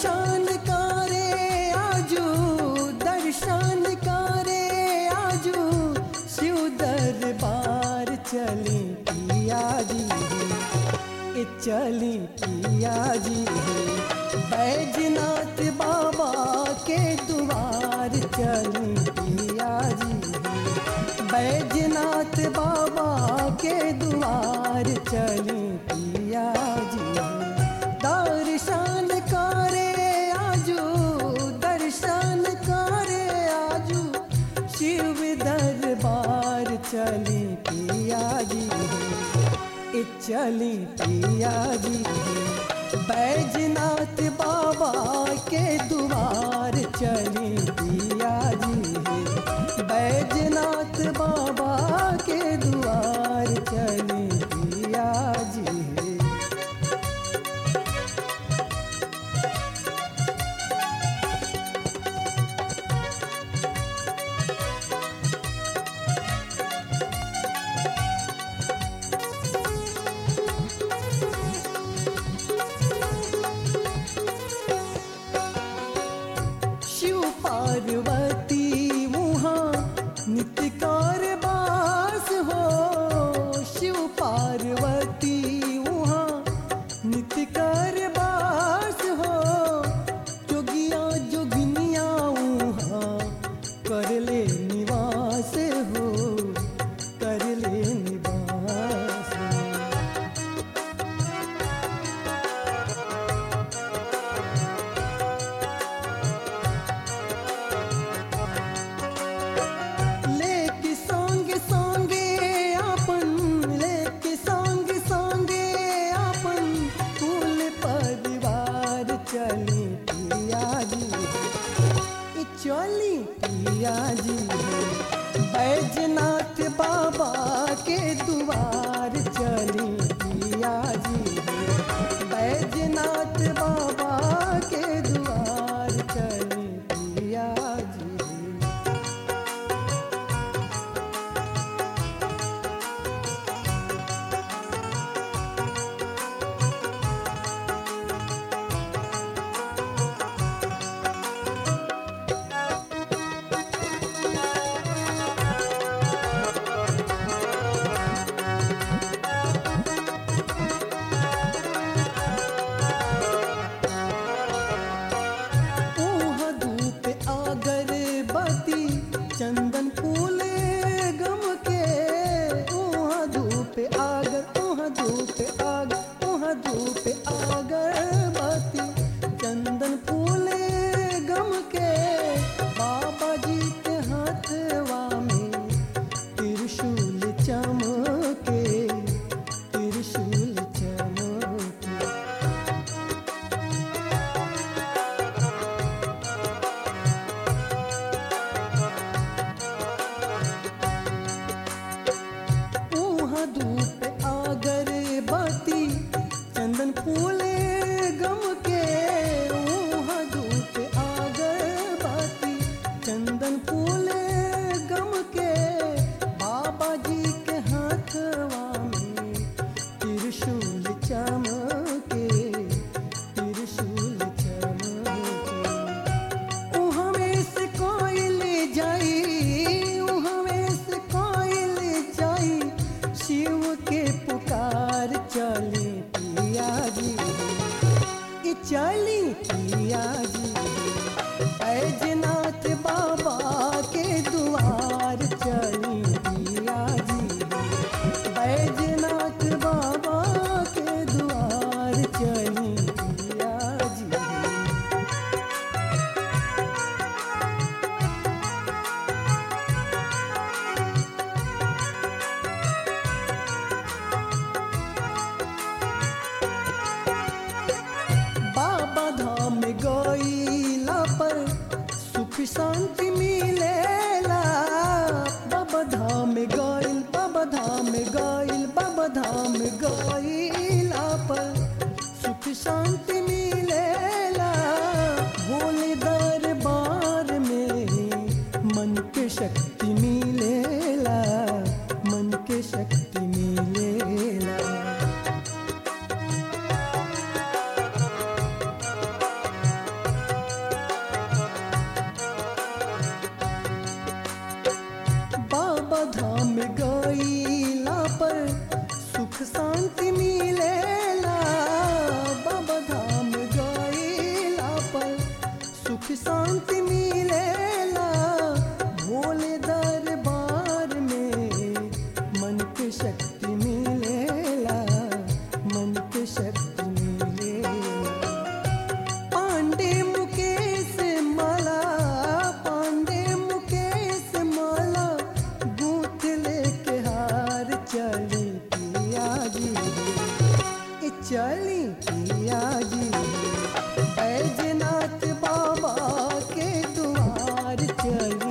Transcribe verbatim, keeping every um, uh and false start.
दर्शन करे आजू, दर्शन करे आजू, शिव दरबार चली पिया जी, ए चली पिया जी, बैजनाथ बाबा के द्वार चली पिया जी, बैजनाथ बाबा के द्वार चली पिया जी। दर्शन करे आजू, दर्शन करे आजू, शिव दरबार चली पिया जी, ए चली पिया जी, बैजनाथ बाबा के द्वार चली पिया जी, बैजनाथ बाबा के द्वार चली पिया जी। पार्वती वहाँ नित्य कारबास हो, शिव पार्वती वहाँ नित्य कारबास हो, जोगिया जोगिनिया वहाँ कर ले निवास हो, कर ले निवास हो। चली पिया जी, चली पिया जी, बैजनाथ बाबा के द्वार चली पिया जी, बैजनाथ बाबा के द्वार चली पिया जी। चंदन फूल गम के वहाँ धूप आगर, वहाँ धूप आगर, वहाँ धूप आगर बाती, चंदन फूल गम के बाबा जी के हाथवा में त्रिशूल चमके, त्रिशूल चमके। धूप आगर बाती चंदन फूल गम के, वहाँ धूप आगर बाती चंदन फूल गम के बाबा जी के हाथवा में त्रिशूल चमके, त्रिशूल चमके। वहाँ में से कोयल जाई, वहाँ में से कोयल जाई, शिव के पुकार चली पिया जी, ये चली पिया जी, बैजनाथ बाबा के द्वार चली पिया जी, बैजनाथ बाबा के द्वार चली पिया जी। बाबा धाम गईला पर सुख शांति मिलेला, बाबा धाम गईल, बाबा धाम गईल, बाबा धाम गईला पर सुख शांति मिलेला, भोले दरबार में मन के शक्ति मिलेला, मन के शक्ति मिलेला। चली पिया जी बैजनाथ बाबा के द्वार चली।